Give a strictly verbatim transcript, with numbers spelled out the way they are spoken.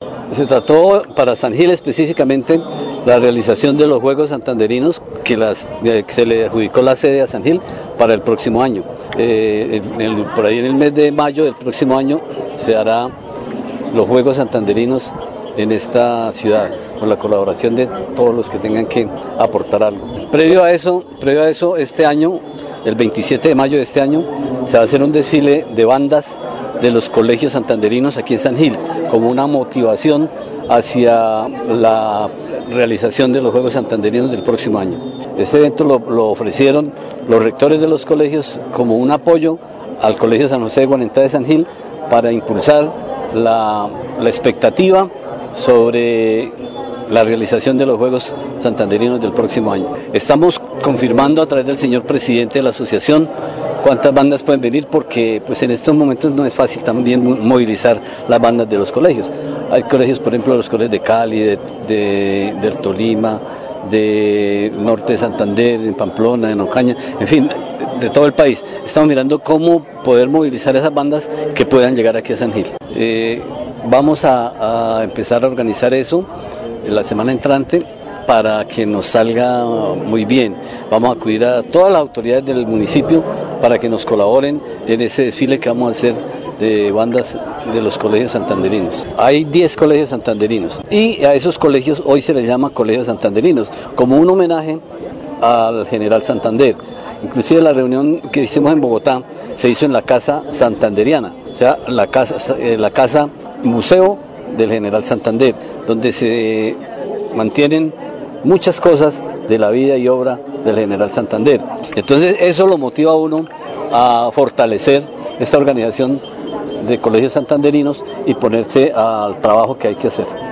Se trató para San Gil específicamente la realización de los Juegos Santanderinos que, las, que se le adjudicó la sede a San Gil para el próximo año. Eh, en el, por ahí en el mes de mayo del próximo año se hará los Juegos Santanderinos en esta ciudad, con la colaboración de todos los que tengan que aportar algo. Previo a eso, previo a eso este año, el veintisiete de mayo de este año, se va a hacer un desfile de bandas de los colegios santanderinos aquí en San Gil, como una motivación hacia la realización de los Juegos Santanderinos del próximo año. Este evento lo, lo ofrecieron los rectores de los colegios como un apoyo al Colegio San José de Guanentá de San Gil para impulsar la, la expectativa sobre la realización de los Juegos Santanderinos del próximo año. Estamos confirmando a través del señor presidente de la asociación cuántas bandas pueden venir, porque pues en estos momentos no es fácil también movilizar las bandas de los colegios. Hay colegios, por ejemplo, los colegios de Cali, de, de, del Tolima, de Norte de Santander, en Pamplona, en Ocaña, en fin, de todo el país. Estamos mirando cómo poder movilizar esas bandas que puedan llegar aquí a San Gil. Eh, vamos a, a empezar a organizar eso la semana entrante para que nos salga muy bien. Vamos a acudir a todas las autoridades del municipio para que nos colaboren en ese desfile que vamos a hacer de bandas de los colegios santanderinos. Hay diez colegios santanderinos y a esos colegios hoy se les llama colegios santanderinos, como un homenaje al general Santander. Inclusive la reunión que hicimos en Bogotá se hizo en la Casa Santanderiana, o sea, la casa, la casa museo del general Santander, donde se mantienen muchas cosas de la vida y obra del general Santander. Entonces eso lo motiva a uno a fortalecer esta organización de colegios santanderinos y ponerse al trabajo que hay que hacer.